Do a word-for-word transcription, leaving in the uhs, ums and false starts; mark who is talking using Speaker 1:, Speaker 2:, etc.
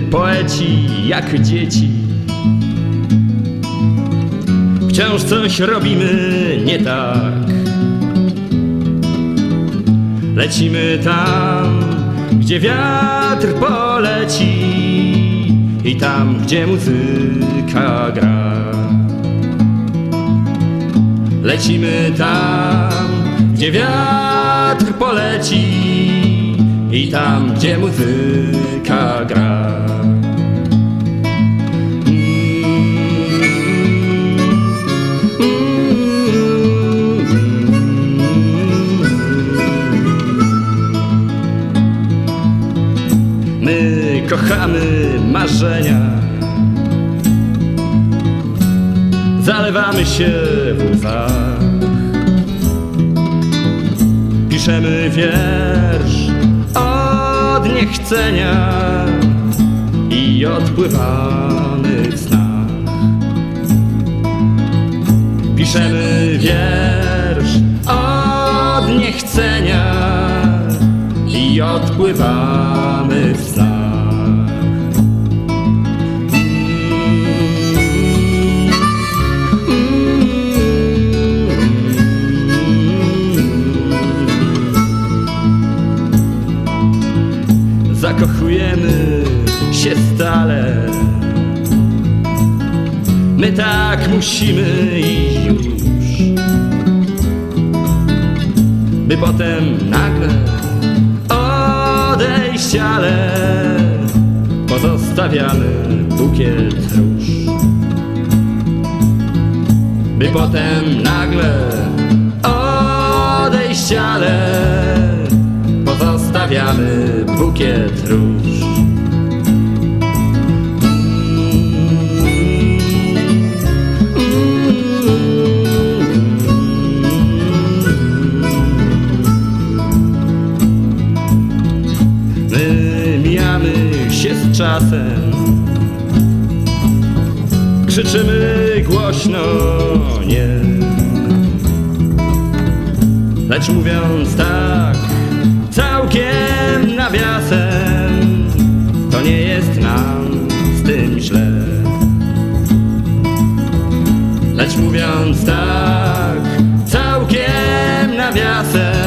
Speaker 1: poeci jak dzieci. Wciąż coś robimy nie tak. Lecimy tam, gdzie wiatr poleci i tam, gdzie muzyka gra. Lecimy tam, gdzie wiatr poleci i tam, gdzie muzyka gra. My kochamy marzenia, zalewamy się w łzach, piszemy wiersz od niechcenia i odpływamy w snach. Piszemy wiersz od niechcenia i odpływamy w snach. Zakochujemy się stale, my tak musimy i już, by potem nagle odejść, ale pozostawiamy bukiet róż. By potem nagle odejść, ale pozostawiamy bukiet róż. My mijamy się z czasem, krzyczymy głośno nie, lecz mówiąc tak całkiem nawiasem, to nie jest nam z tym źle. Lecz mówiąc tak całkiem nawiasem,